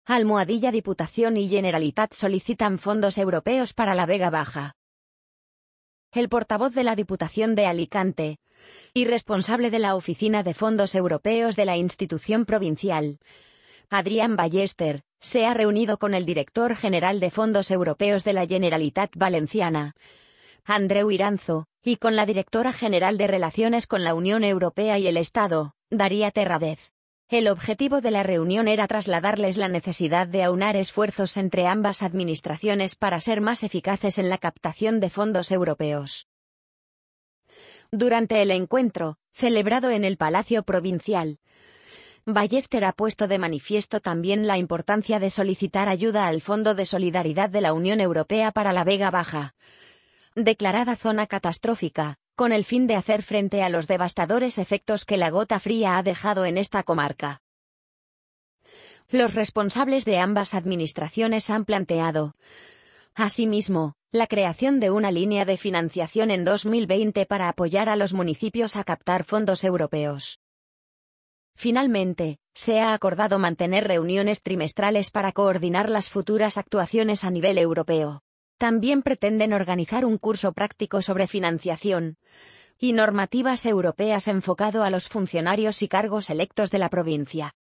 Almohadilla Diputación y Generalitat solicitan fondos europeos para la Vega Baja. El portavoz de la Diputación de Alicante y responsable de la Oficina de Fondos Europeos de la institución provincial, Adrián Ballester, se ha reunido con el director general de Fondos Europeos de la Generalitat Valenciana, Andreu Iranzo, y con la directora general de Relaciones con la Unión Europea y el Estado, Daria Terradez. El objetivo de la reunión era trasladarles la necesidad de aunar esfuerzos entre ambas administraciones para ser más eficaces en la captación de fondos europeos. Durante el encuentro, celebrado en el Palacio Provincial, Ballester ha puesto de manifiesto también la importancia de solicitar ayuda al Fondo de Solidaridad de la Unión Europea para la Vega Baja, declarada zona catastrófica, con el fin de hacer frente a los devastadores efectos que la gota fría ha dejado en esta comarca. Los responsables de ambas administraciones han planteado, asimismo, la creación de una línea de financiación en 2020 para apoyar a los municipios a captar fondos europeos. Finalmente, se ha acordado mantener reuniones trimestrales para coordinar las futuras actuaciones a nivel europeo. También pretenden organizar un curso práctico sobre financiación y normativas europeas enfocado a los funcionarios y cargos electos de la provincia.